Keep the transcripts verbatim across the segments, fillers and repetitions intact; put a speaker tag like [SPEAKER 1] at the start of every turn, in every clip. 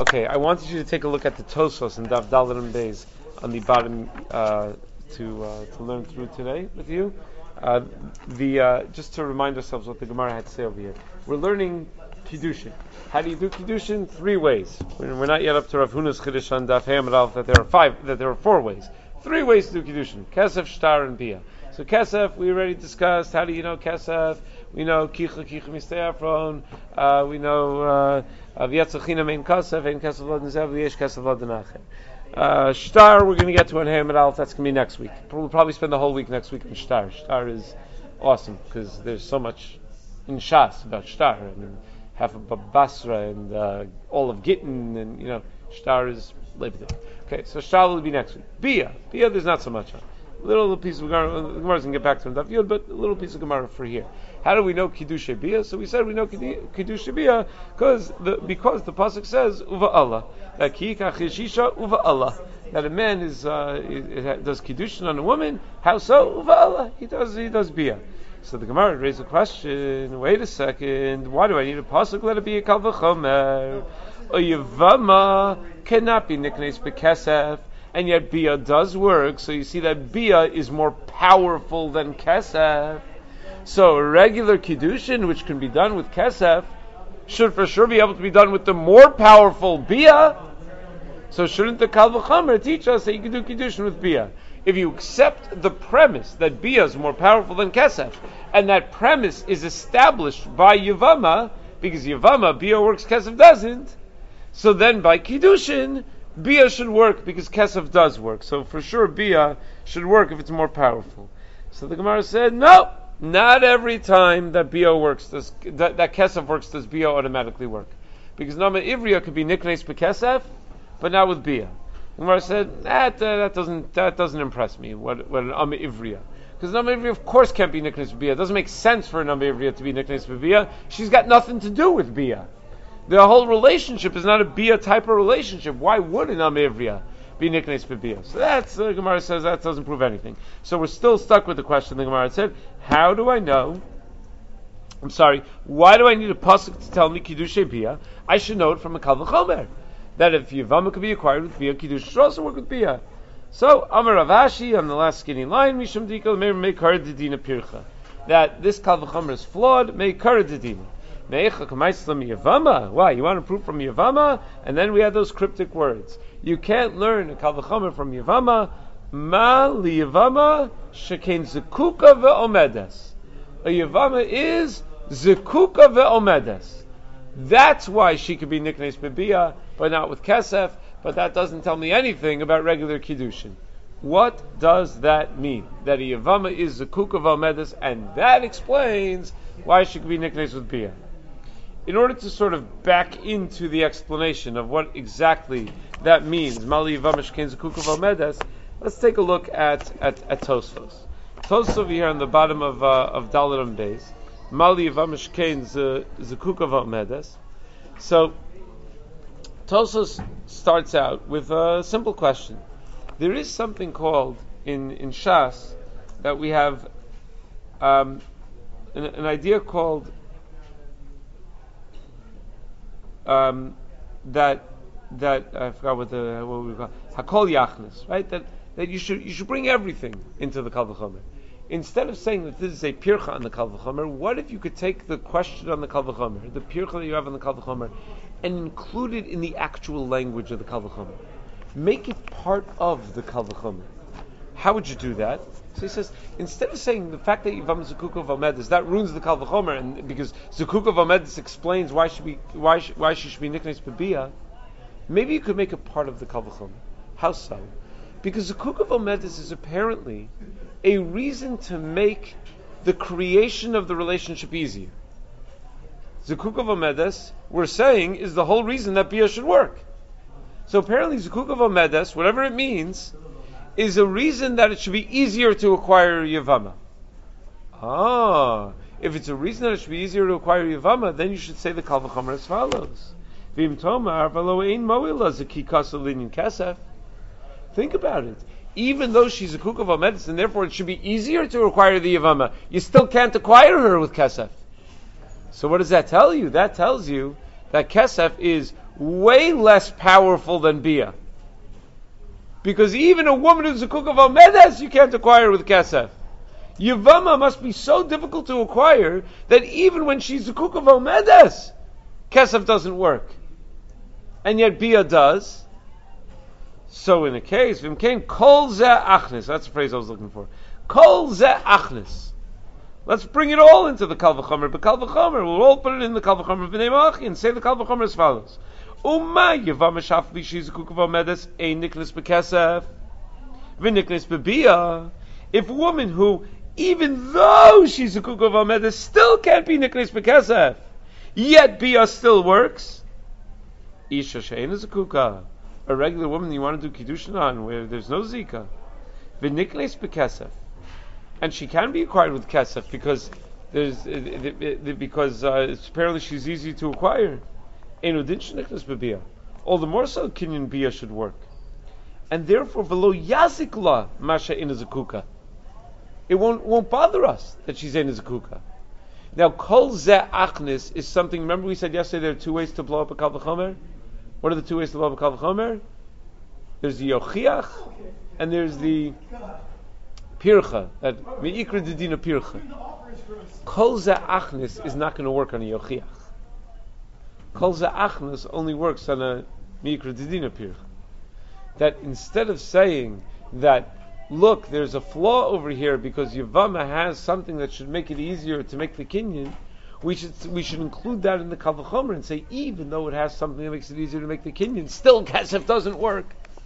[SPEAKER 1] Okay, I wanted you to take a look at the Tosos and Daf Dalet and Beis on the bottom uh, to uh, to learn through today with you. Uh, the uh, just to remind ourselves what the Gemara had to say over here. We're learning Kiddushin. How do you do Kiddushin? Three ways. We're, we're not yet up to Rav Huna's Chiddush on Daf Hamad Alf that there are five, that there are four ways. Three ways to do Kiddushin: Kesef, Shtar, and Bia. So Kesef, we already discussed. How do you know Kesef? We know Kicha Kicha Misteyafron. Uh, we know V'yatzachina Mein Kesef Ein Kesef Lo Nezev V'yesh Kesef Lo Denacher. Uh, Shtar, we're going to get to in Hamad Alf. That's going to be next week. We'll probably spend the whole week next week on Shtar. Shtar is awesome because there's so much in Shas about Shtar. I mean, half of Basra and uh, all of Gittin, and you know, Shtar is Leibniz. Okay, so Shtar will be next week. Bia, Bia, there's not so much on. A little piece of Gemara, the Gemara's going to get back to him, Daf Yud, but a little piece of Gemara for here. How do we know Kiddush Bia? So we said we know Kiddush Bia because the because the pasuk says Uva Allah, that Kika Chishisha Uva Allah, that a man is, uh, is does Kiddushin on a woman. How so? Uva Allah, he does he does Bia. So the Gemara raised a question. Wait a second. Why do I need a pasuk? Let it be a kal v'chomer. A yavama cannot be nicknamed bekesef, and yet bia does work. So you see that bia is more powerful than kesef. So a regular kiddushin, which can be done with kesef, should for sure be able to be done with the more powerful bia. So shouldn't the kal v'chomer teach us that you can do kiddushin with bia? If you accept the premise that Bia is more powerful than Kesef, and that premise is established by Yavama, because Yavama, Bia works, Kesef doesn't, so then by Kiddushin, Bia should work because Kesef does work. So for sure Bia should work if it's more powerful. So the Gemara said, no, not every time that Bia works, does, that, that Kesef works, does Bia automatically work. Because Nama Ivriya could be nicknamed by Kesef, but not with Bia. Gemara said that uh, that doesn't that doesn't impress me. What what an Amma Ivriya? Because an Amma Ivriya of course can't be nicknamed Bia. It doesn't make sense for an Amma Ivriya to be nicknamed Bia. She's got nothing to do with Bia. The whole relationship is not a Bia type of relationship. Why would an Amma Ivriya be nicknamed Bia? So that's uh, Gemara says that doesn't prove anything. So we're still stuck with the question. The Gemara said, how do I know? I'm sorry. Why do I need a pasuk to tell me Kiddushay Bia? I should know it from a kal v'chomer. That if Yavama could be acquired with Bia, Kiddush should also work with Bia. So, Amar Rav Ashi, on the last skinny line, Mishum Dikal Meikar Dedina Pircha. That this Kal V'chomer is flawed, Meikar Dedina. Meicha Kamaislam Yavama. Why? You want to prove from Yavama? And then we had those cryptic words. You can't learn a Kal V'chomer from Yavama. Ma li Yavama Shekain Zekuka Ve'omedes. A Yavama is Zekuka Ve'omedes. That's why she could be nicknamed Bia, but not with Kesef, but that doesn't tell me anything about regular Kiddushin. What does that mean? That a Yavama is Zakuk of Almedas, and that explains why she could be nicknamed with Bia. In order to sort of back into the explanation of what exactly that means, Mali Yavama Shekain Zakuk of Almedas, let's take a look at, at, at Tosfos. Tosfos over here on the bottom of, uh, of Dalet and Beis. Mali Yavamish Kain Zekuka Medes. So Tosfos starts out with a simple question. There is something called in, in Shas that we have um, an, an idea called um, that that I forgot what the what we call Hakol Yachnis, right? That that you should you should bring everything into the Kal V'chomer. Instead of saying that this is a pircha on the Kal V'chomer, what if you could take the question on the Kal V'chomer, the pircha that you have on the Kal V'chomer, and include it in the actual language of the Kal V'chomer? Make it part of the Kal V'chomer. How would you do that? So he says, instead of saying the fact that Yivam Zekuka V'Amedis, that ruins the Kal V'chomer, and because Zekuka V'Amedis explains why she be why she, why she should be nicknamed Bia, maybe you could make it part of the Kal V'chomer. How so? Because Zekuka V'Amedis is apparently a reason to make the creation of the relationship easier. Zekuka V'Amedes, we're saying, is the whole reason that Bia should work. So apparently Zekuka V'Amedes, whatever it means, is a reason that it should be easier to acquire Yavama. Ah, if it's a reason that it should be easier to acquire Yavama, then you should say the Kal V'chomer as follows. V'im tomar v'lo ein mo'ila zekikasa linyan kesef. Think about it. Even though she's a kukah of medicine, therefore it should be easier to acquire the Yavama. You still can't acquire her with Kesef. So what does that tell you? That tells you that Kesef is way less powerful than Bia. Because even a woman who's a cook of Omedes, you can't acquire with Kesef. Yavama must be so difficult to acquire that even when she's a cook of Omedes, Kesef doesn't work. And yet Bia does. So in a case, Vimkain Kol Ze Achnis, that's the phrase I was looking for. Kol Ze Achnis. Let's bring it all into the Kal V'chomer. But Kal V'chomer, we'll all put it in the Kal V'chomer V'nei Machi and say the Kal V'chomer as follows. Uma Yavama Shafli, she's a cook of Omedes, Ein Niklis B'Kesef, V'Niklis B'Bia. If a woman who, even though she's a cook of Omedes, still can't be Niklis B'Kesef, yet Bia still works, Isha Shein is a kuka. A regular woman you want to do Kiddushin on, where there's no Zika. V'Niklis B'Kesef. And she can be acquired with Kesef because there's it, it, it, because uh, it's, apparently she's easy to acquire. All the more so, Kinyan Bia should work, and therefore below Yazikla Masha in Zakuka. It won't won't bother us that she's in Zakuka. Now Kol Ze Achnis is something. Remember we said yesterday there are two ways to blow up a Kal V'chomer. What are the two ways to blow up a Kal V'chomer? There's the Yochiach and there's the Pircha, that Me'ikra Dedina Pircha. Kol Ze Achnis is not going to work on a Yochiach. Kol Ze Achnis only works on a Me'ikra Dedina Pircha. That instead of saying that, look, there's a flaw over here because Yavama has something that should make it easier to make the Kinyan, we should we should include that in the Kal V'chomer and say, even though it has something that makes it easier to make the Kinyan, still Kesef doesn't work.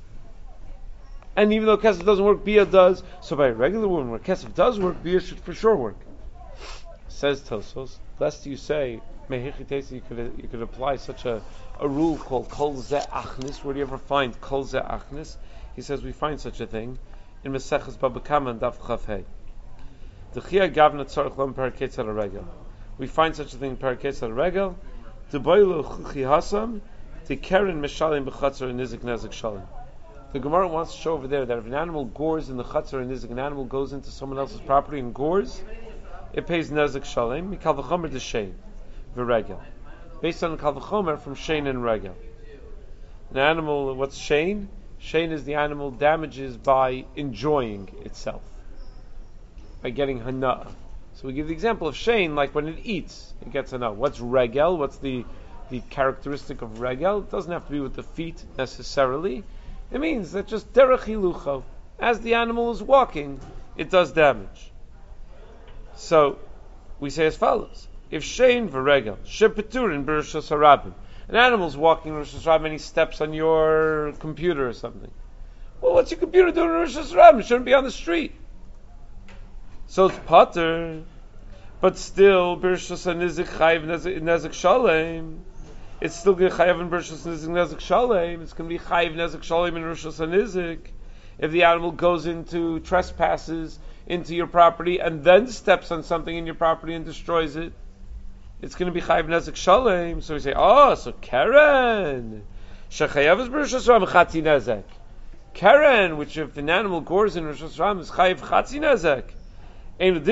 [SPEAKER 1] And even though Kesef doesn't work, Bia does. So by a regular woman where Kesef does work, Bia should for sure work. Says Tosos, lest you say, Mehichitesi, you could you could apply such a, a rule called Kol Ze Achnis. Where do you ever find Kol Ze Achnis? He says we find such a thing in Meseches Baba Kama and Daf Chaf Hey. The Chia Gavna Tzarech Lam Paraketz Al Regel. We find such a thing in Paraketz Al Regel. The Boilu Chuchi Hasam, the Keren Meshalim B'Chatzar and Nizik Nezik Shalim. The Gemara wants to show over there that if an animal gores in the Chatzar and Nizik, an animal goes into someone else's property and gores, it pays Nezik Shalim. Mikal V'chomer to Shein V'Regel. Based on the Kal V'chomer from Shein and Regel. An animal, what's Shein? Shein is the animal damages by enjoying itself, by getting hana. So we give the example of Shein, like when it eats, it gets hana. What's Regel? What's the the characteristic of Regel? It doesn't have to be with the feet necessarily. It means that just derech hilucho, as the animal is walking, it does damage. So we say as follows: if Shein v'Regel shepeturin b'rishos harabim, an animal's walking in Rosh Hashanah and he steps on your computer or something. Well, what's your computer doing in Rosh Hashanah? It shouldn't be on the street. So it's pater, but still Birshos Nizik Chayiv Nezik Shalem. It's still going to Chayiv in Birshos Nizik Nezik Shalem. It's going to be Chayiv Nezik Shalem in Birshos Nizik. If the animal goes into trespasses into your property and then steps on something in your property and destroys it, it's going to be Chayiv Nezik Shalem. So we say, oh, so Keren Shechayav is Birshos Ram Chatzi Nezek. Keren, which if an animal gores in Birshos Ram is Chayiv Chatzi Nezek. All the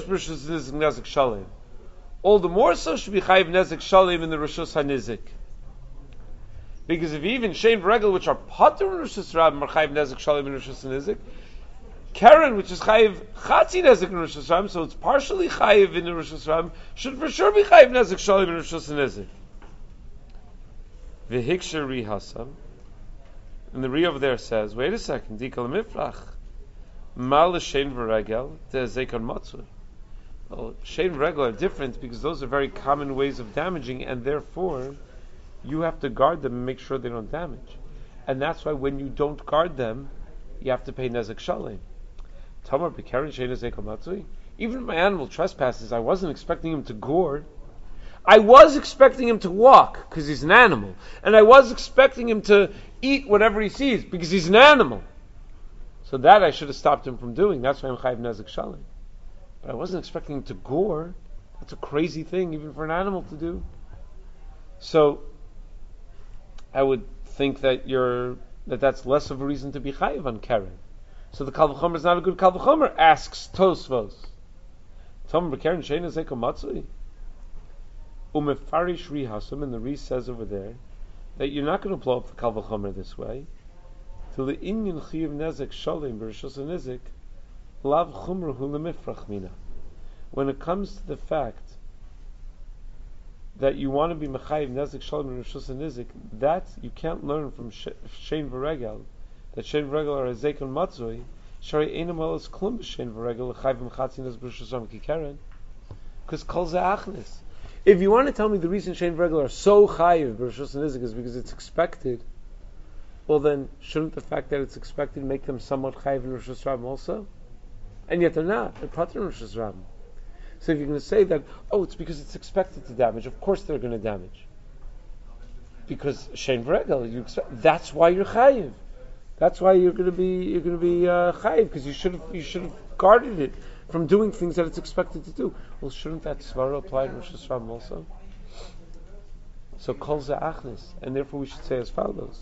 [SPEAKER 1] more so should be chayiv nezik shalim in the Rishus HaNizik. Because if even Shein v'Regel, which are patur in Rishus Rabim, are chayiv nezik shalim in Rishus HaNizik, Keren, which is chayiv chatzi nezik in Rishus Rabim, so it's partially chayiv in the Rishus Rabim, should for sure be chayiv nezik shalim in Rishus HaNizik. V'hiksher ri hasam, and the ri over there says, wait a second, dikal mifrach. Mal Shein v'Regel to Zekon Matzur. Well, Shein v'Regel are different because those are very common ways of damaging, and therefore you have to guard them and make sure they don't damage. And that's why when you don't guard them, you have to pay Nezek Shalim. Tamar B'Keren Shein Zekon Matzur. Even if my animal trespasses, I wasn't expecting him to gore. I was expecting him to walk because he's an animal, and I was expecting him to eat whatever he sees because he's an animal. So that I should have stopped him from doing. That's why I'm chayiv nezik shalim. But I wasn't expecting him to gore. That's a crazy thing, even for an animal to do. So I would think that you're that that's less of a reason to be chayiv on Keren. So the Kal V'chomer is not a good Kal V'chomer. Asks Tosvos. Tom b'Keren shein ezeko matzui. Umefarish ri hasam, and the Ri says over there that you're not going to blow up the Kal V'chomer this way. To the inyan chiyuv nezek shalim b'rishos nizik, lav chumru hu lemifrach mina. When it comes to the fact that you want to be mechayiv nezek shalim b'rishos nizik, that you can't learn from shein v'regel, that shein v'regel are a zekon matzui. Shari einam elos klum b'shein v'regel l'chayv m'chatzin ez b'rishos ram kikeren, because kol ze achnes. If you want to tell me the reason shein v'regel are so chayiv b'rishos nizik is because it's expected, well then, shouldn't the fact that it's expected make them somewhat chayiv in Rosh Hashanah also? And yet they're not. They're patur in Rosh Hashanah. So if you're going to say that, oh, it's because it's expected to damage, of course they're going to damage. Because shein v'regel, you expect, that's why you're chayiv. That's why you're going to be you're going to be uh, chayiv, because you should have you should have guarded it from doing things that it's expected to do. Well, shouldn't that svara apply to Rosh Hashanah also? So kol ze achnis, and therefore we should say as follows.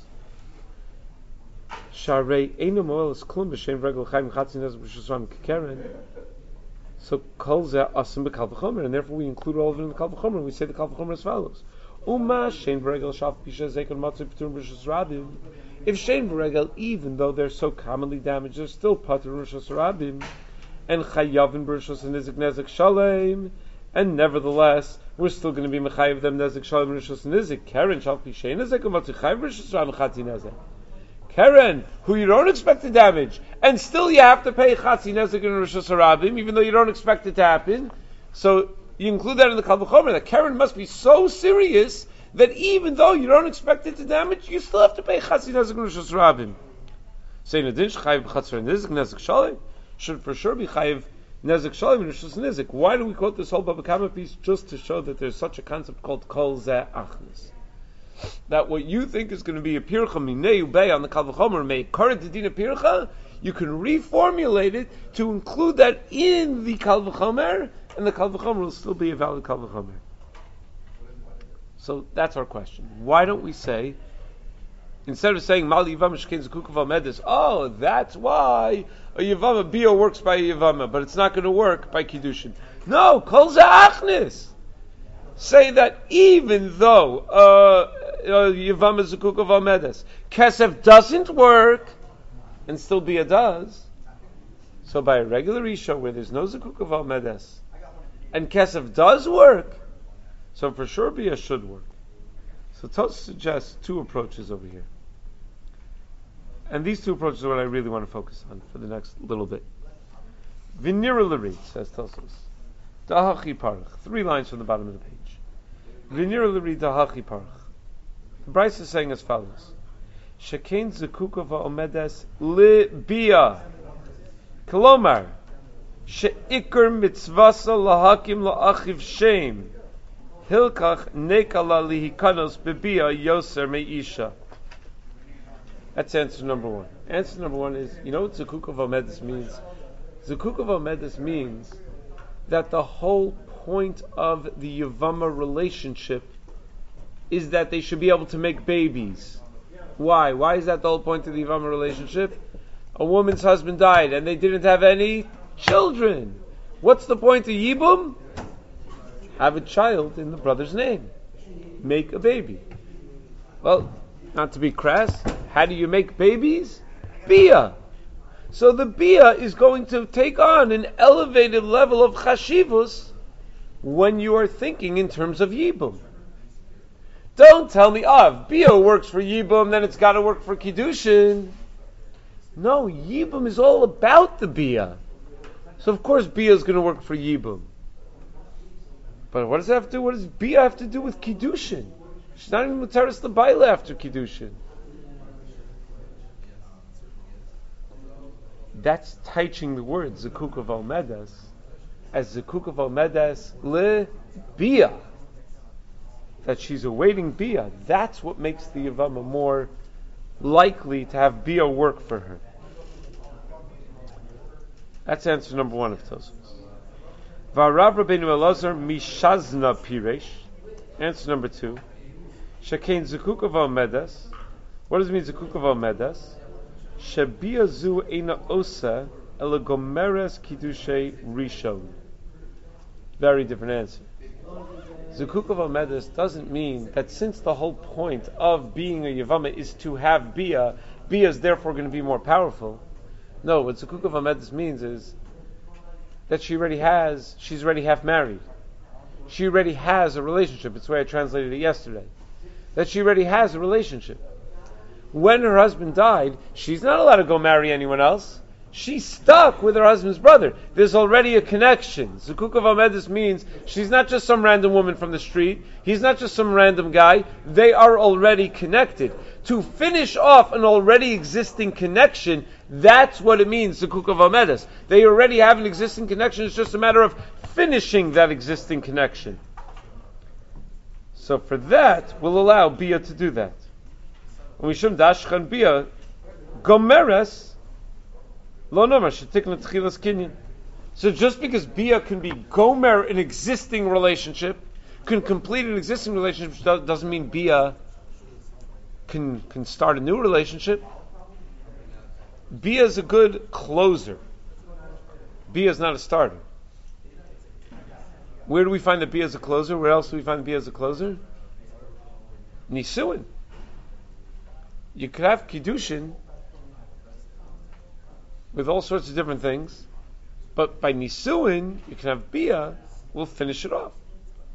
[SPEAKER 1] Sharei einu moelas klum b'shem v'regel chayim chatzin ez b'shusram kikeren. So kol ze asim b'kal v'chomer, and therefore we include all of it in the kal v'chomer, and we say the kal v'chomer as follows. Uma shein v'regel shaf pisha zekon matzui p'turim b'shus rabim. If shein v'regel, even though they're so commonly damaged, they're still patur b'shus rabim, and chayavin b'shus nizik nezek shalem, and nevertheless we're still going to be mechayiv them nezek shalem b'shus nizik. Keren shaf pisha nezek matzui chayim b'shus rabim chatzin nezek. Keren, who you don't expect to damage, and still you have to pay Chatzi Nezek in Rosh Hashanah, even though you don't expect it to happen. So you include that in the Kal V'chomer, that Keren must be so serious that even though you don't expect it to damage, you still have to pay Chatzi Nezek in Rosh Hashanah. Saying a dish, Chayiv Chatzar Nezek, Nezek Shalim, should for sure be Chayiv Nezek Shalim in Rosh Hashanah. Why do we quote this whole Baba Kama piece? Just to show that there's such a concept called Kol Zeh Achnis. That what you think is going to be a pircha minei ubei on the Kal V'chomer may current to din a pircha, you can reformulate it to include that in the Kal V'chomer, and the Kal V'chomer will still be a valid Kal V'chomer. So that's our question. Why don't we say, instead of saying Mal Yivama Shkein Zakuk V'Amedis, oh, that's why a Yivama Bio works by a Yivama, but it's not going to work by Kiddushin. No, Kol Za'achnis. Say that even though uh, Yivama Zakuk V'Amedis, Kesef doesn't work, and still Bia does. So by a regular Isha where there's no Zakuk V'Amedis, and Kesef does work, so for sure Bia should work. So Tos suggests two approaches over here. And these two approaches are what I really want to focus on for the next little bit. V'nira l'ri, says Tosos. Dahachi parach. Three lines from the bottom of the page. V'nira l'ri dahachi parach. The Bryce is saying as follows. Shekein zekuka va'omedes li bia. Kolomar. She'ikr mitzvasa lahakim la'achiv shem. Hilkach nekala lihikanos bebia yoser meisha. That's answer number one. Answer number one is, you know what Zakuk of Omedis means? Zakuk of Omedis means that the whole point of the Yavama relationship is that they should be able to make babies. Why? Why is that the whole point of the Yavama relationship? A woman's husband died and they didn't have any children. What's the point of Yibum? Have a child in the brother's name. Make a baby. Well, not to be crass, how do you make babies? Bia. So the Bia is going to take on an elevated level of chashivus when you are thinking in terms of Yibum. Don't tell me, oh, if Bia works for Yibum, then it's got to work for Kiddushin. No, Yibum is all about the Bia. So of course Bia is going to work for Yibum. But what does that have to do? What does Bia have to do with Kiddushin? She's not even Muteris L'Baila after Kiddushin. That's teaching the word Zakuk of Almedas as Zakuk of Almedas Le Bia. That she's awaiting Bia. That's what makes the Yavama more likely to have Bia work for her. That's answer number one of Tosfos. V'arav Rabbeinu Elazar mishazna piresh. Answer number two. Shekein Zakuk of Almedas. What does it mean Zakuk of Almedas? Shebia zu eina osa ela gomeres kiddushay rishon. Very different answer. Zukuk of Amedus doesn't mean that since the whole point of being a Yavama is to have Bia, Bia is therefore going to be more powerful. No, what Zukuk of Amedus means is that she already has, she's already half married. She already has a relationship. It's the way I translated it yesterday. That she already has a relationship. When her husband died, she's not allowed to go marry anyone else. She's stuck with her husband's brother. There's already a connection. Zukuk of Amedus means she's not just some random woman from the street. He's not just some random guy. They are already connected. To finish off an already existing connection, that's what it means, Zukuk of Amedus. They already have an existing connection. It's just a matter of finishing that existing connection. So for that, we'll allow Bia to do that. Mishum dashchan Bia gomeres. So just because Bia can be gomer an existing relationship, can complete an existing relationship, doesn't mean Bia can can start a new relationship. Bia is a good closer. Bia is not a starter. Where do we find that Bia is a closer? Where else do we find Bia as a closer? Nisuin. You could have Kiddushin with all sorts of different things, but by Nisuin, you can have Bia, will finish it off.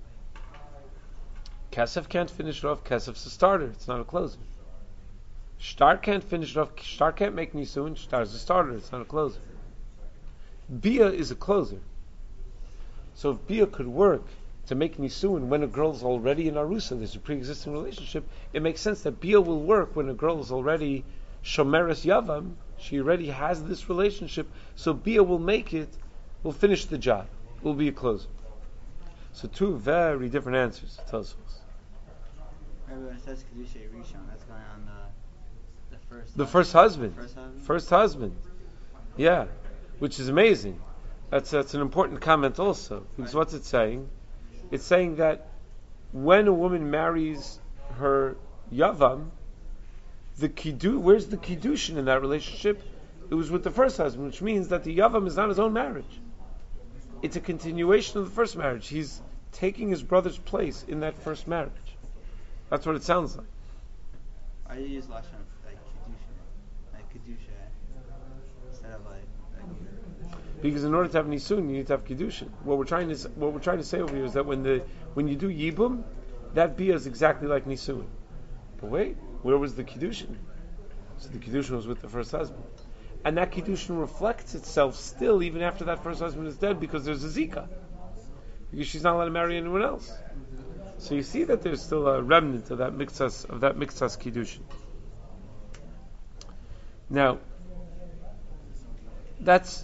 [SPEAKER 1] Kesef can't finish it off. Kesef's a starter, it's not a closer. Shtar can't finish it off. Shtar can't make Nisuin. Shtar is a starter, it's not a closer. Bia is a closer. So if Bia could work to make Nisuin when a girl is already in Arusa, there's a pre-existing relationship, it makes sense that Bia will work when a girl is already Shomeres Yavam, she already has this relationship, so Bia will make it, will finish the job, will be a closer. So two very different answers, it tells us.
[SPEAKER 2] Right, when it says Kedusha Rishon, that's going on the, the first
[SPEAKER 1] The
[SPEAKER 2] husband.
[SPEAKER 1] first husband.
[SPEAKER 2] First husband?
[SPEAKER 1] First husband. Yeah, which is amazing. That's that's an important comment also. Because
[SPEAKER 2] Right.
[SPEAKER 1] what's it saying? It's saying that when a woman marries her Yavam, the kiddu, where's the kiddushin in that relationship? It was with the first husband, which means that the Yavam is not his own marriage. It's a continuation of the first marriage. He's taking his brother's place in that first marriage. That's what it sounds like.
[SPEAKER 2] Why do you use lashon like kedusha, like kedusha, instead of like, like
[SPEAKER 1] Because in order to have nisun, you need to have kiddushin. What we're trying to what we're trying to say over here is that when the when you do yibum, that bia is exactly like nisun. But wait, where was the kiddushin? So the kiddushin was with the first husband, and that kiddushin reflects itself still even after that first husband is dead, because there's a zika, because she's not allowed to marry anyone else. So you see that there's still a remnant of that mixas of that mixas kiddushin. Now, that's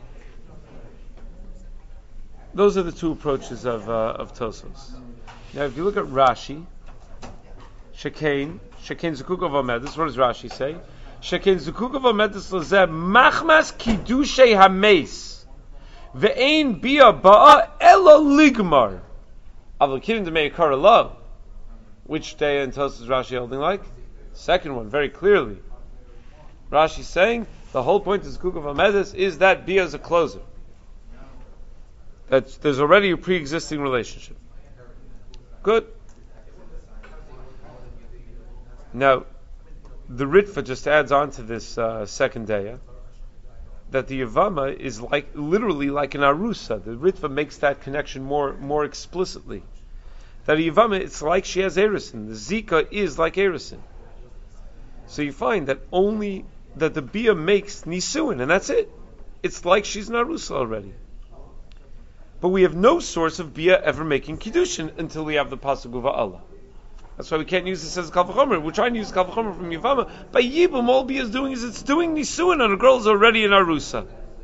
[SPEAKER 1] those are the two approaches of uh, of Tosos. Now, if you look at Rashi, Shekain, Shekain Zukuk of Amedus, what does Rashi say? Shekain Zukuk of Amedus lazeh machmas kiddushay hameis ve'ein bia ba'a elo ligmar avlakidim to make a love. Which day in Tosos Rashi holding like? Second one, very clearly. Rashi saying the whole point of Zukuk of Amedus is that bia is a closer. That there's already a pre-existing relationship. Good. Now, the Ritva just adds on to this uh, second day, that the Yavama is like literally like an Arusa. The Ritva makes that connection more more explicitly. That a Yavama, it's like she has Erison. The Zika is like Erison. So you find that only that the Bia makes Nisuin, and that's it. It's like she's an Arusa already. But we have no source of Bia ever making Kiddushin until we have the Pasuk of Allah. That's why we can't use this as a Kal V'chomer. We're trying to use Kal V'chomer from Yavama. By Yibum, all Bia is doing is it's doing Nisuin on a girl who's already in Arusa.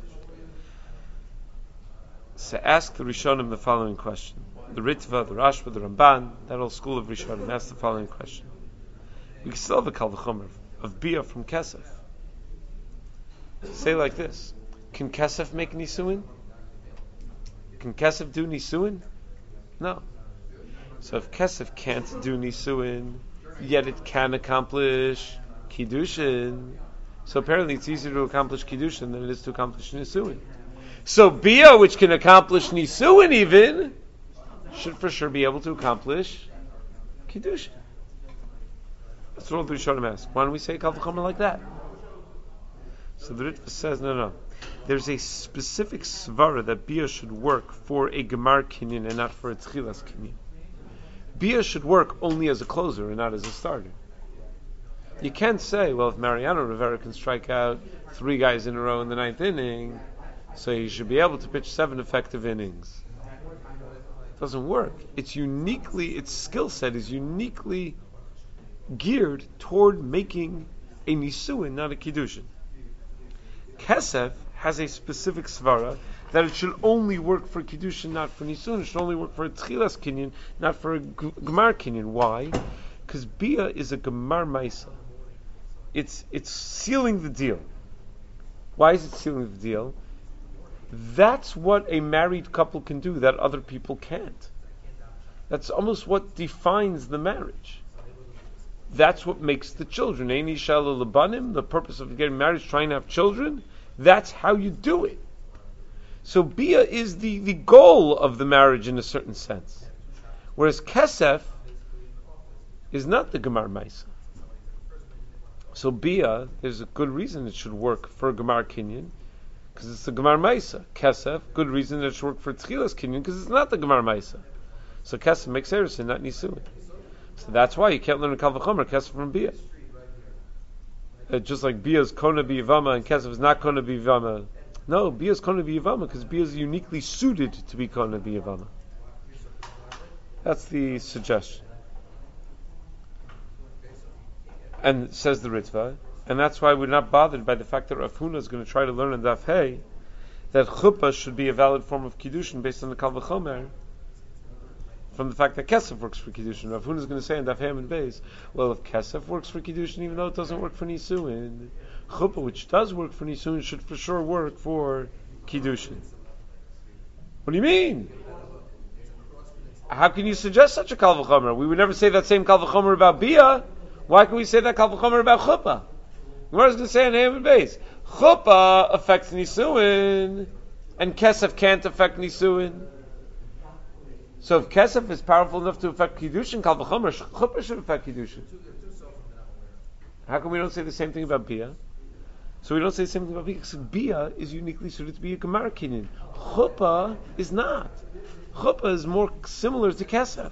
[SPEAKER 1] So ask the Rishonim the following question. The Ritva, the Rashba, the Ramban, that whole school of Rishonim, ask the following question. We can still have a Kal V'chomer of Bia from Kesef. Say like this. Can Kesef make Nisuin? Can Kesef do Nisuin? No. So if Kesef can't do Nisuin, yet it can accomplish Kiddushin, so apparently it's easier to accomplish Kiddushin than it is to accomplish Nisuin. So Bia, which can accomplish Nisuin even, should for sure be able to accomplish Kiddushin. That's what all the Rishonim ask. Why don't we say Kal V'chomer like that? So the Ritva says, no, no. There's a specific svara that Bia should work for a Gemar Kinyan and not for a Tchilas Kinyan. Bia should work only as a closer and not as a starter. You can't say, well, if Mariano Rivera can strike out three guys in a row in the ninth inning, so he should be able to pitch seven effective innings. It doesn't work. It's uniquely, its skill set is uniquely geared toward making a Nisuin, not a Kiddushin. Kesef has a specific svara that it should only work for Kiddushin, not for Nisuin. It should only work for a Tchilas Kinyan, not for a Gemar Kinyan. Why? Because Bia is a Gemar Maisa. It's it's sealing the deal. Why is it sealing the deal? That's what a married couple can do that other people can't. That's almost what defines the marriage. That's what makes the children. Ein isha lebanim, the purpose of getting married is trying to have children. That's how you do it. So Bia is the, the goal of the marriage in a certain sense. Whereas Kesef is not the Gemar Maisa. So Bia, there's a good reason it should work for Gemar Kinyan, because it's the Gemar Maisa. Kesef, good reason that it should work for Tchilas Kinyan, because it's not the Gemar Maisa. So Kesef makes Eresin, not Nisuin. So that's why you can't learn a Kal V'chomer Kesef from Bia. Uh, just like Bia is Kona B'Yivama and Kesef is not Kona B'Yivama. No, Bia is Kona B'Yivama because Bia is uniquely suited to be Kona B'Yivama. That's the suggestion. And says the Ritva, and that's why we're not bothered by the fact that Rav Huna is going to try to learn in Daf Hey that Chuppah should be a valid form of Kiddushin based on the Kal V'chomer, from the fact that Kesef works for Kiddushin. Rav Huna is going to say in Daf Hey and Beis, well, if Kesef works for Kiddushin, even though it doesn't work for Nisuin, Chuppah, which does work for Nisuin, should for sure work for Kiddushin. What do you mean? How can you suggest such a Kal V'chomer? We would never say that same Kal V'chomer about Bia. Why can we say that Kal V'chomer about Chuppah? Gemara is going to say in Haman Beis, Chuppah affects Nisuin, and Kesef can't affect Nisuin. So if Kesef is powerful enough to affect Kiddushin, Kal V'chomer, Chuppah should affect Kiddushin. How come we don't say the same thing about Bia? So we don't say the same thing about Bia because Bia is uniquely suited to be a Gemar Kinyan. Chuppah is not. Chuppah is more similar to Kesef.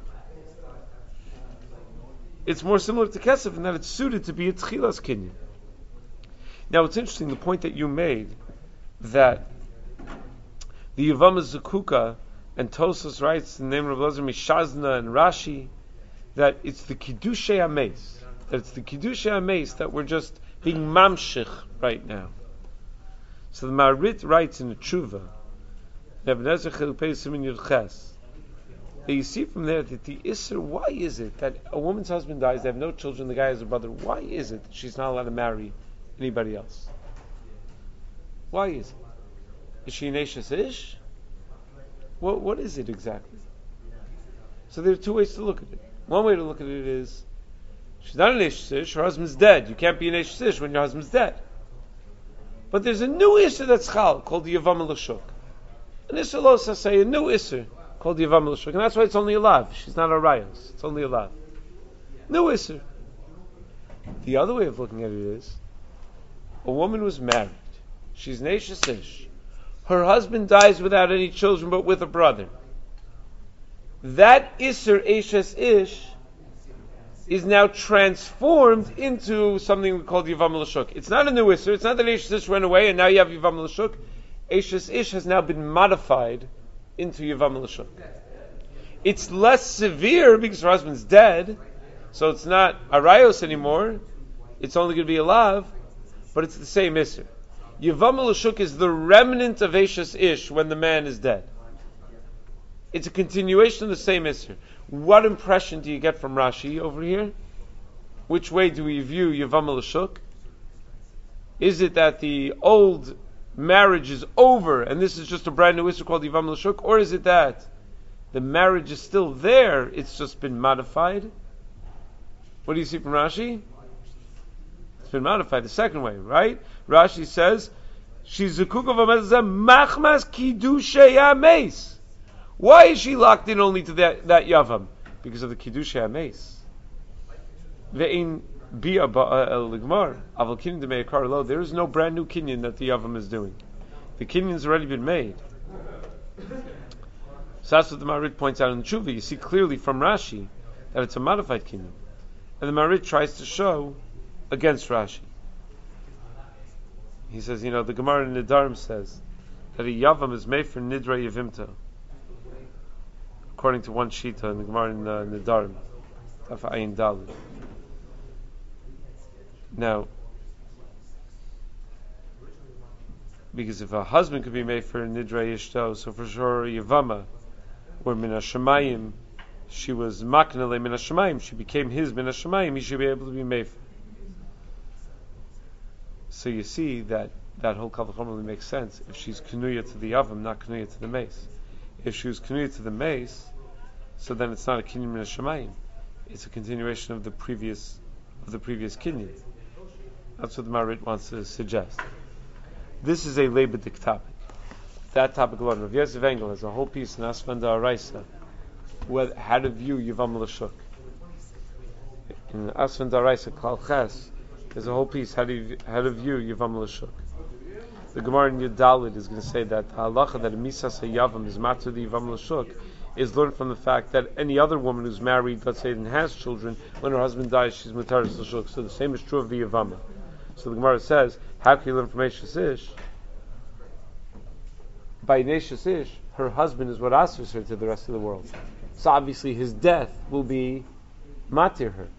[SPEAKER 1] It's more similar to Kesef in that it's suited to be a Tchilas Kinyan. Now it's interesting, the point that you made, that the Yevama Zukuka and Tosas writes in the name of Rabbi Elazar Mishazna and Rashi, that it's the Kiddushei HaMeis, that it's the Kiddushei HaMeis that we're just being mamshich right now. So the Marit writes in the Tshuva, Nebuchadnezzar Chilpei Simin Yud Ches, that you see from there that the Isser, why is it that a woman's husband dies, they have no children, the guy has a brother, why is it that she's not allowed to marry anybody else? Why is it? Is she an Eishes Ish? What, what is it exactly? So there are two ways to look at it. One way to look at it is, she's not an Eishes Ish, her husband's dead. You can't be an Eishes Ish when your husband's dead. But there's a new Isser that's Chal, called the Yavam L'Shuk. An Isser Lo say a new Isser, called the Yavam L'Shuk. And that's why it's only a lav. She's not a rayos. It's only a lav. New Isser. The other way of looking at it is, a woman was married. She's an Eishes Ish. Her husband dies without any children but with a brother. That Isser Eishes Ish is now transformed into something called Yavam L'Shuk. It's not a new Isser. It's not that Eishes Ish went away and now you have Yavam L'Shuk. Eishes Ish has now been modified into Yavam L'Shuk. It's less severe because her husband's dead, so it's not a rayos anymore. It's only going to be a lav, but it's the same Isser. Yavam L'Shuk is the remnant of Eishes Ish when the man is dead. It's a continuation of the same Isser. What impression do you get from Rashi over here? Which way do we view Yavam L'Shuk? Is it that the old marriage is over and this is just a brand new Isser called Yavam L'Shuk? Or is it that the marriage is still there, it's just been modified? What do you see from Rashi? It's been modified the second way, right? Rashi says, She's Zukuka v'mezeh machmas kidushei hameis. Why is she locked in only to that, that Yavam? Because of the Kiddusha HaMeis. Ve'in bi'a ba'a el ligmar, aval kinyan de me'akar lo. There is no brand new kinyan that the Yavam is doing. The kinyan's already been made. So that's what the Maharit points out in the Tshuva. You see clearly from Rashi that it's a modified kinyan. And the Maharit tries to show against Rashi. He says, you know, the Gemara in Nidarim says that a Yavam is made for Nidra Yavimta. According to one Shita in the Gemara in uh, Nidarim. Taf Ayin Daled. Now, because if a husband could be made for Nidra Yishto, so for sure Yavama, or Min HaShemayim, she was Maknele Min HaShemayim, she became his Min HaShemayim, he should be able to be made for. So you see that that whole Kavachom really makes sense if she's Knuya to the Yavam, not Knuya to the Mace. If she was Knuya to the Mace, so then it's not a Kinyan Min HaShemayim, it's a continuation of the previous of the previous Kinyan. That's what the Maharit wants to suggest. This is a Leibedik topic. That topic alone. Rav Yosef Engel has a whole piece in Asfan Da'araisa how to view Yavam L'Shuk. In Asfan Da'araisa, Klal Ches, there's a whole piece how to, how to view Yavam L'Shuk. The Gemara in Yudalid is going to say that the halacha that Misas HaYavam is matzah the Yavam L'Shuk is learned from the fact that any other woman who's married, let's say, and has children, when her husband dies, she's Mutaris L'Shuk. So the same is true of the Yavama. So the Gemara says, how can you learn from Eishes Ish? By Eishes Ish, her husband is what asers her to the rest of the world. So obviously his death will be matir her.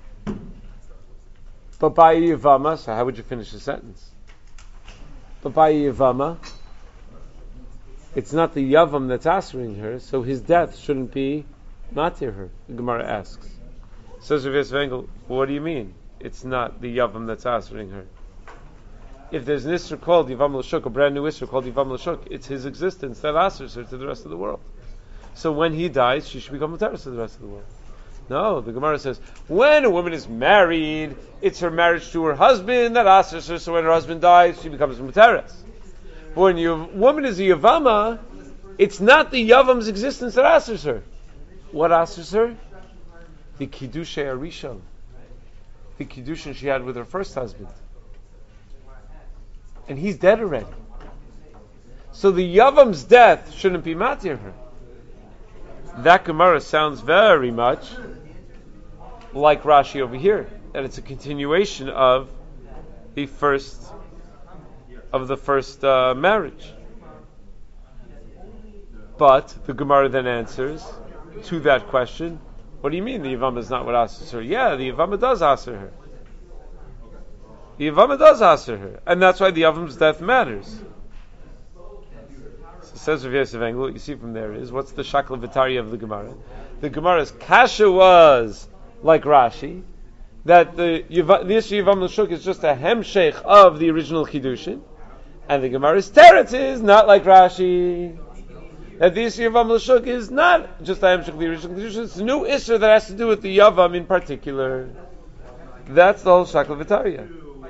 [SPEAKER 1] But by Yavama, so how would you finish the sentence? But by Yavama, it's not the Yavam that's asering her, so his death shouldn't be matir her, the Gemara asks. Says Rav Yosef Engel, what do you mean? It's not the Yavam that's answering her. If there's an Isser called Yavam L'Shuk, a brand new Isser called Yavam L'Shuk, it's his existence that answers her to the rest of the world. So when he dies, she should become Mutaris to the rest of the world. No, the Gemara says, when a woman is married, it's her marriage to her husband that answers her, so when her husband dies, she becomes Mutaris. But when a woman is a Yavama, it's not the Yavam's existence that answers her. What answers her? The Kiddusha Arishon. The Kiddushin she had with her first husband. And he's dead already. So the Yavam's death shouldn't be matir her. That Gemara sounds very much like Rashi over here, that it's a continuation of the first of the first uh, marriage. But the Gemara then answers to that question, what do you mean the Yavama is not what asers her? Yeah, the Yavama does aser her. The Yavama does aser her. And that's why the Yavam's death matters. So says Rav Yosef Engel, what you see from there is, what's the Shakla Vitaria of the Gemara? The Gemara's Kasha was like Rashi, that the this Yavam L'Shuk is just a hemshech of the original Kiddushin, and the Gemara's Teretz is not like Rashi, that the issue of Yavam L'Shuk is not just the Hemshech of the original Kiddushin, it's a new issue that has to do with the Yavam in particular. That's the whole Shakla Vitaria.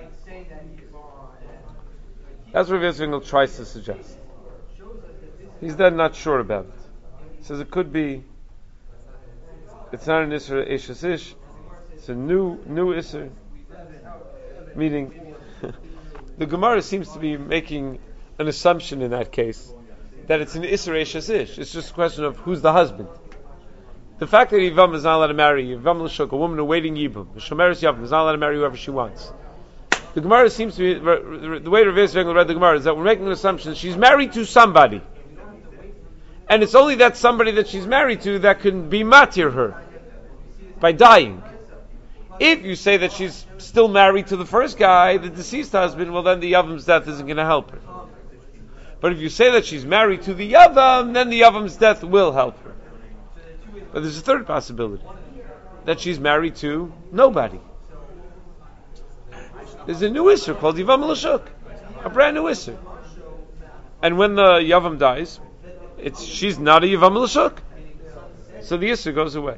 [SPEAKER 1] That's what Rav Yosef tries to suggest. He's then not sure about it. He says it could be, it's not an Isser Eishes Ish, it's a new new Isser. Meaning, the Gemara seems to be making an assumption in that case that it's an Isser Eishes Ish. It's just a question of who's the husband. The fact that Yivam is not allowed to marry Yivam L'Shuk, a woman awaiting Yibum, Shomeres Yavam, is not allowed to marry whoever she wants. The Gemara seems to be, the way Rav Yosef read the Gemara is that we're making an assumption she's married to somebody. And it's only that somebody that she's married to that can be matir her by dying. If you say that she's still married to the first guy, the deceased husband, well then the Yavam's death isn't going to help her. But if you say that she's married to the Yavam, then the Yavam's death will help her. But there's a third possibility, that she's married to nobody. There's a new Isser called Yavam L'Shuk, a brand new Isser. And when the Yavam dies, it's she's not a Yavam L'Shuk. So the Isser goes away.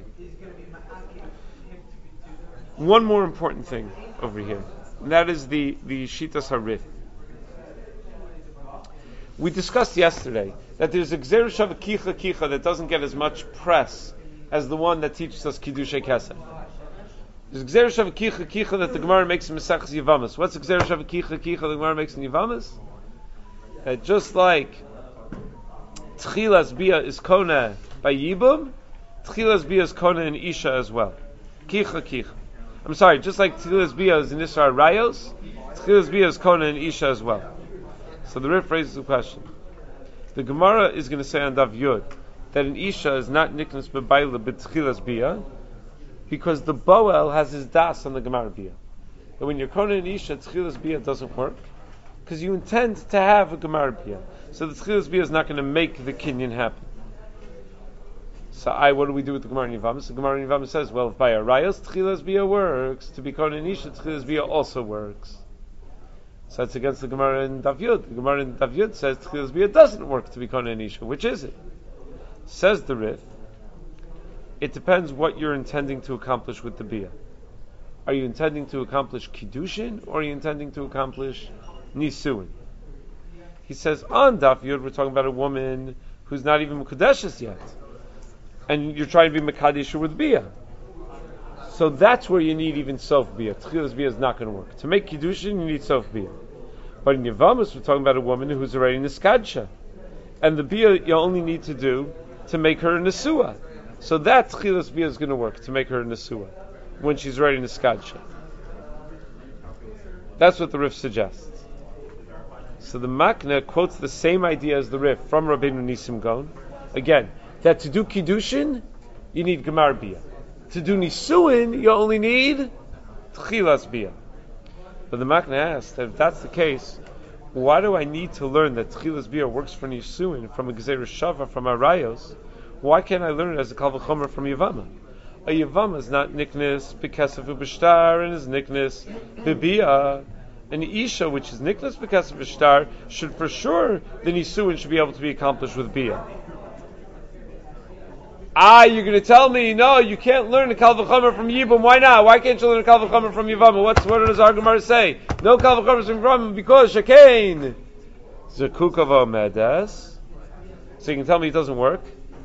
[SPEAKER 1] One more important thing over here, and that is the, the Shitas HaRif. We discussed yesterday that there's a Gzeira Shava Kicha Kicha that doesn't get as much press as the one that teaches us Kiddushay Kesef. There's a Gzeira Shava Kicha Kicha that the Gemara makes in Mesechus Yevamos. What's the Gzeira Shava Kicha Kicha the Gemara makes in Yevamos? That just like Tchilas Bia is Kona by Yibum, Tchilas Bia is Kona in Isha as well. Kicha Kicha. I'm sorry, just like Tchilas Bia is in Isra Rayos, Tchilas Bia is Kona in Isha as well. So the Rif raises the question. The Gemara is going to say on Dav Yud that an Isha is not Niknas Bebaila B'Tchilas Bia because the Boel has his das on the Gemara Bia. But when you're Kona in Isha, Tchilas Bia doesn't work because you intend to have a Gemara Bia. So the Tchilas Bia is not going to make the Kinyan happen. So I, what do we do with the Gemara in Yevamos? The Gemara in Yevamos says, well, if by Arayos Tchilas Bia works, to be Kona in Isha, Tchilas Bia also works. So that's against the Gemara in Dav Yud. The Gemara in Dav Yud says Tchilas Bia doesn't work to be Kona in Isha. Which is it? Says the Rif, it depends what you're intending to accomplish with the Bia. Are you intending to accomplish Kiddushin, or are you intending to accomplish Nisuin? He says, on Dav Yud, we're talking about a woman who's not even Mekudeshes yet. And you're trying to be Mekadesh with Bia. So that's where you need even Sof Bia. Tchilas Bia is not going to work. To make Kiddushin, you need Sof Bia. But in Yevamos, we're talking about a woman who's already Niskadsha. And the Bia you only need to do to make her a Nesua. So that Tchilas Bia is going to work, to make her a Nesua, when she's already Niskadsha. That's what the Rif suggests. So the Makna quotes the same idea as the Rif from Rabbeinu Nisim Gaon. Again, that to do Kiddushin, you need Gemar Bia. To do Nisuin, you only need Tchilas Bia. But the Makna asks that if that's the case, why do I need to learn that Tchilas Bia works for Nisuin from a Gzeira Shava from Arayos? Why can't I learn it as a Kal V'chomer from Yevama? A Yevama is not Niknis B'Kesef U'B'Shtar and is Niknis B'Bia. An Isha, which is Niknis B'Kesef U'B'Shtar, should for sure, the Nisuin should be able to be accomplished with Bia. Ah, you're going to tell me, no, you can't learn a Kal V'chomer from Yibum. Why not? Why can't you learn a Kal V'chomer from Yevama? What's, what does our Gemara say? No Kal V'chomer from Yevama because Shekain Zekukov Omedes. So you can tell me it doesn't work?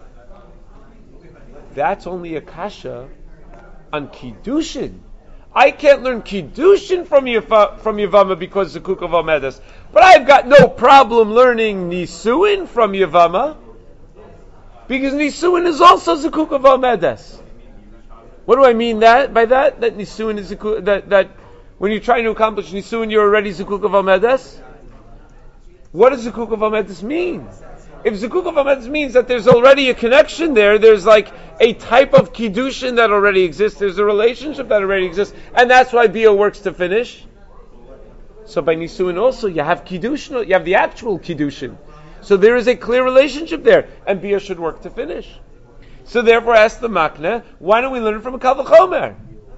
[SPEAKER 1] That's only a kasha on Kiddushin. I can't learn Kiddushin from Yev- from Yevama because Zekukov Omedes. But I've got no problem learning Nisuin from Yevama. Because Nisuin is also Zekuk of Omedes. What do I mean that by that? That Nisuin is Zekuk, that that when you're trying to accomplish Nisuin, you're already Zekuk of Omedes. What does Zekuk of Omedes mean? If Zekuk of Omedes means that there's already a connection there, there's like a type of Kiddushin that already exists, there's a relationship that already exists, and that's why Bia works to finish. So by Nisuin also, you have Kiddushin, you have the actual Kiddushin. So there is a clear relationship there, and Bia should work to finish. So therefore, ask the Makna, why don't we learn it from a Kal V'chomer?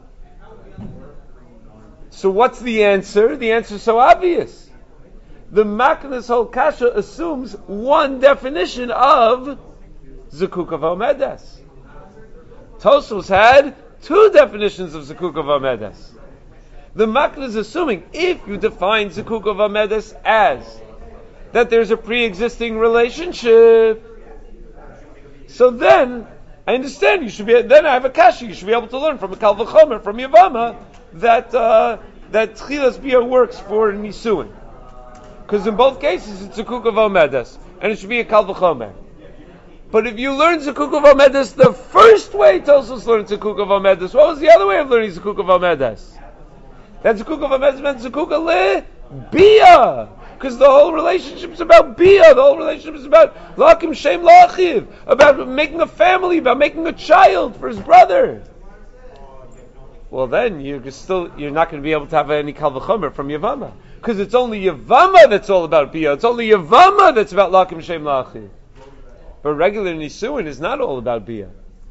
[SPEAKER 1] So what's the answer? The answer is so obvious. The Makna's whole kasha assumes one definition of Zekuk of Omedes. Tosfos had two definitions of Zekuk of Omedes. The Makna is assuming if you define Zekuk of Omedes as that there's a pre-existing relationship, so then I understand you should be. Then I have a kasha. You should be able to learn from a Kal V'chomer from Yevama that uh, that Tchilas Bia works for Nisuin, because in both cases it's Zekuk of Omedes, and it should be a Kal V'chomer. But if you learn Zekuk of Omedes the first way Tosfos learned Zekuk of Omedes, what was the other way of learning Zekuk of Omedes? That Zekuk of Omedes meant Zekuk le Bia. Because the whole relationship is about Bia, the whole relationship is about Lakim Shem Lachiv, about making a family, about making a child for his brother. Well, then you're still you're not going to be able to have any Kal V'chomer from Yevama, because it's only Yevama that's all about Bia. It's only Yevama that's about Lakim Shem Lachiv. But regular Nisuin is not all about Bia,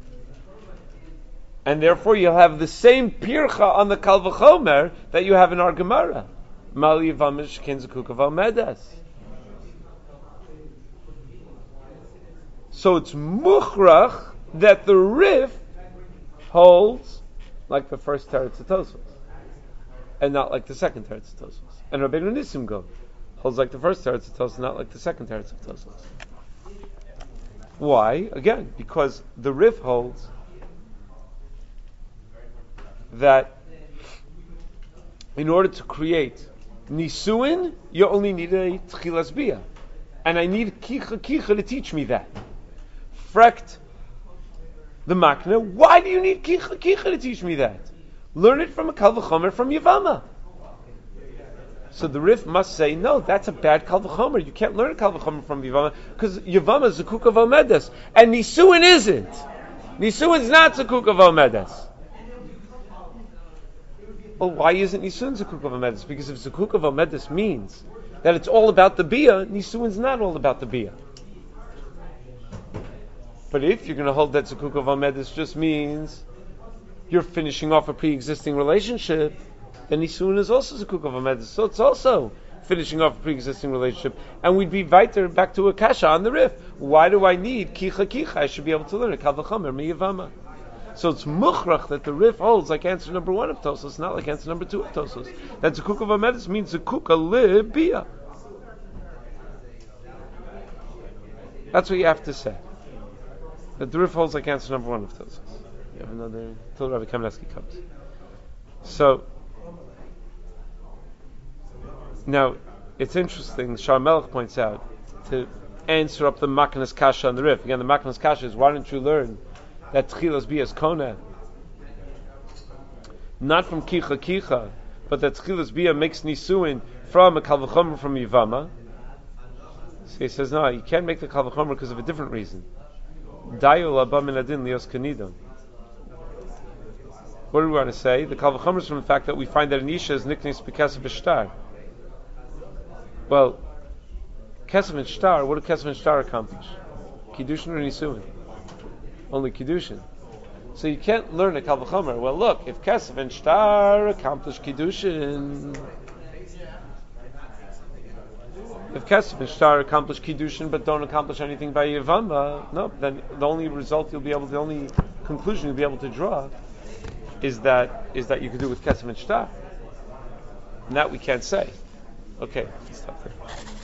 [SPEAKER 1] and therefore you'll have the same pircha on the Kal V'chomer that you have in our Gemara. Mal Yevamish Ken Zekuk of Omedes. So it's muchrach that the Rif holds like the first teretz of Tosfos, and not like the second teretz of Tosfos. And Rabbeinu Nisim Gaon holds like the first teretz of Tosfos, not like the second teretz of Tosfos. Why? Again, because the Rif holds that in order to create Nisuin, you only need a Tchilas Bia. And I need Kicha Kicha to teach me that. Frekt the Makna, why do you need Kicha Kicha to teach me that? Learn it from a Kal V'chomer from Yavama. So the Rif must say, no, that's a bad Kal V'chomer. You can't learn a Kal V'chomer from Yavama because Yavama is Zakuk of Omedes. And Nisuin isn't. Nisuin is not Zakuk of Omedes. Well, why isn't Nisuin Zakuk of Omedes? Because if Zakuk of Omedes means that it's all about the Bia, Nisuin's not all about the Bia. But if you're going to hold that Zakuk of Omedes just means you're finishing off a pre-existing relationship, then Nisuin is also Zakuk of Omedes. So it's also finishing off a pre-existing relationship. And we'd be weiter back to a kasha on the Rif. Why do I need Kicha Kicha? I should be able to learn a Kal V'chomer Miyavama. So it's mukhrach that the Rif holds like answer number one of Tosos, not like answer number two of Tosos. That Zakuk of Omedes means Zakuka li Bia. That's what you have to say. That the Rif holds like answer number one of Tosos. You have another till Rabbi Kamenetsky comes. So now it's interesting. Shar Melech points out to answer up the Maknas Kasha on the Rif. Again, the Maknas Kasha is why don't you learn that Tchilas Bia is Kona, not from Kicha Kicha, but that Tchilas Bia makes Nisuin from a Kal V'chomer from Yivama. So he says, no, you can't make the Kal V'chomer because of a different reason. Dayol Abba Min Adin Lios Kanidam. What do we want to say? The Kal V'chomer is from the fact that we find that an Isha is nicknamed Kesef V'Shtar. Well, Kesef and Shtar, what do Kesef and Shtar accomplish? Kiddushin or Nisuin? Only Kiddushin. So you can't learn a Kal V'chomer. Well, look, if Kesef and Shtar accomplish Kiddushin, if Kesef and Shtar accomplish Kiddushin but don't accomplish anything by Yavama, no, then the only result you'll be able, the only conclusion you'll be able to draw is that is that you could do with Kesef and Shtar. And that we can't say. Okay, stop there.